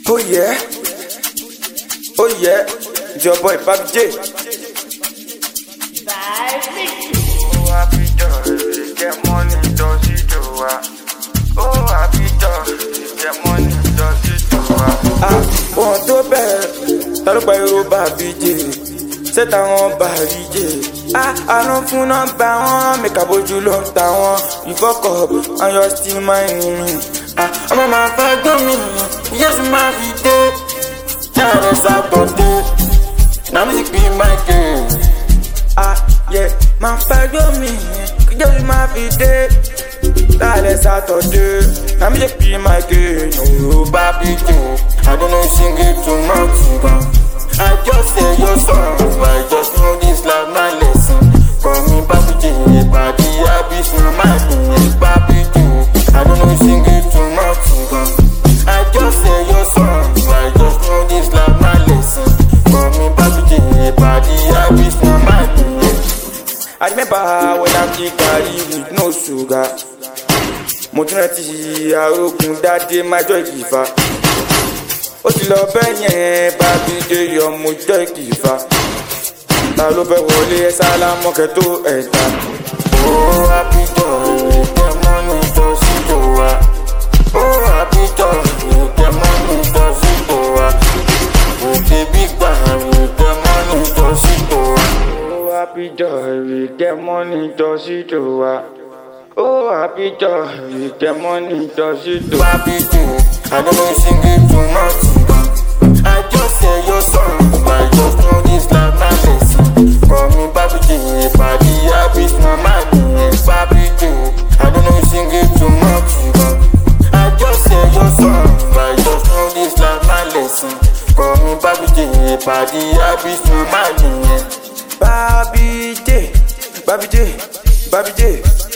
Oh yeah, it's your boy Papi J. Oh, happy joy, get money, does it do Oh, happy joy, get money, does it do Ohun tó bẹ̀rẹ̀ tọ́lọ́pàá Yorùbá BJ ṣé táwọn bá rí jẹ́ àánú fún nọ́mbà wọn mẹ́ka bójú ló ń ta wọn ìfọ́kọ̀ and you're still minding me. Ọmọ máa fẹ́ gbọ́ mi yẹ́sì máa fi dé jáde sátọ̀dé náà mi bí my game. Máa fẹ́ gbọ́ mi yẹ́sì máa fi dé jáde sátọ̀dé náà mi bí my game. Yorùbá BJ. I don't know sing it too much, but I just say your song. I just know this life my lesson. Call me Papi J, body happy for my Papi J. I don't know sing it too much, but I just say your song. I just know this life my lesson. Call me Papi J, body happy for my I remember when I'm carry with no sugar. Mo tún rántí arógun dáadé máa jọ ìkìfà. Ó ti lọ bẹ́ yẹn Papi J ọmọ jọ ìkìfà. Ta ló fẹ́ wọlé ẹ sálámọ́ kẹ́ tó ẹ̀ta. Oh happy joy, get money does it do Oh happy joy, get money does it do With a big bang, get money does it do Oh happy joy, get money does it do Oh happy joy, get money does it do Papi J, I don't know sing it too much. I just say your song. I just know this life my lesson. Call me Papi J, body happy for my Papi J, I don't know sing it too much. I just say your song. I just know this life my lesson. Call me Papi J, body happy for my Papi J, Papi J, Papi J.